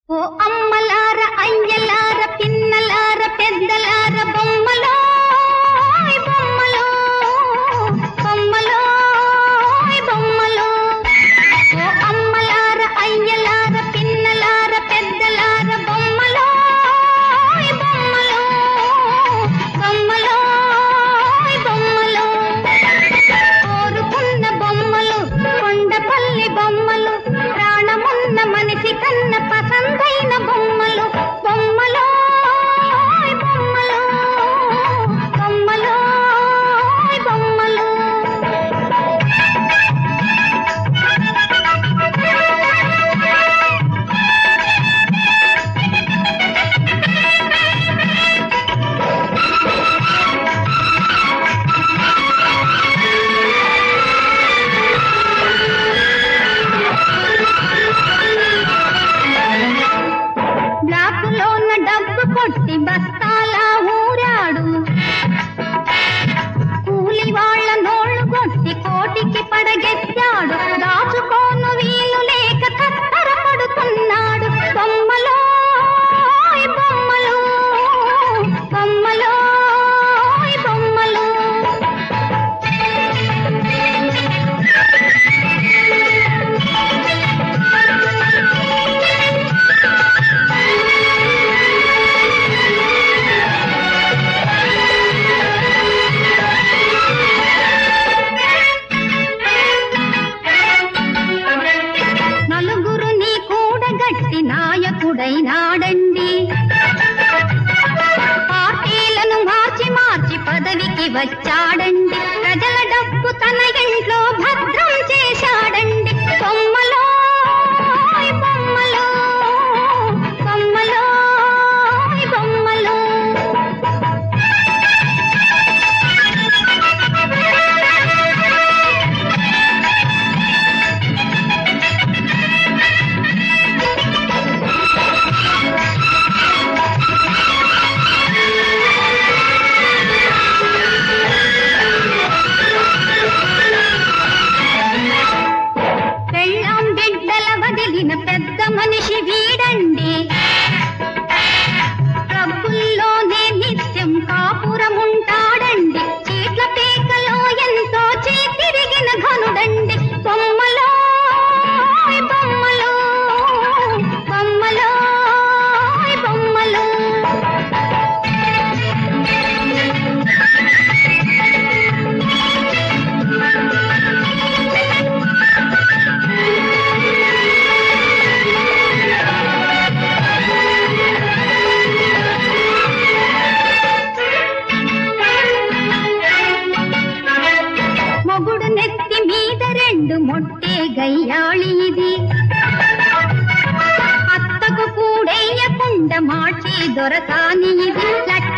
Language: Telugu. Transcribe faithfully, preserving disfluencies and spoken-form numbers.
నాయకుడైనాడండి. పార్టీలను మార్చి మార్చి పదవికి వచ్చాడండి. ప్రజల డబ్బు తన ఇంట్లో భద్రం చేశాడండి. బొమ్మలో బొమ్మలో బొమ్మలో బొమ్మలో పెద్ద మనిషి వీడండి. క్లబ్బుల్లోనే నిత్యం కాపురముంటాడండి. చీట్ల పేకలో ఎంతో చేతిరిగిన ఘనుడండి. బొమ్మలో బొమ్మలో బొమ్మలో బొమ్మలో మొట్టే గయ్యాళి ఇది. అత్తకు కూడేయకుండా మార్చి దొరసాని ఇది.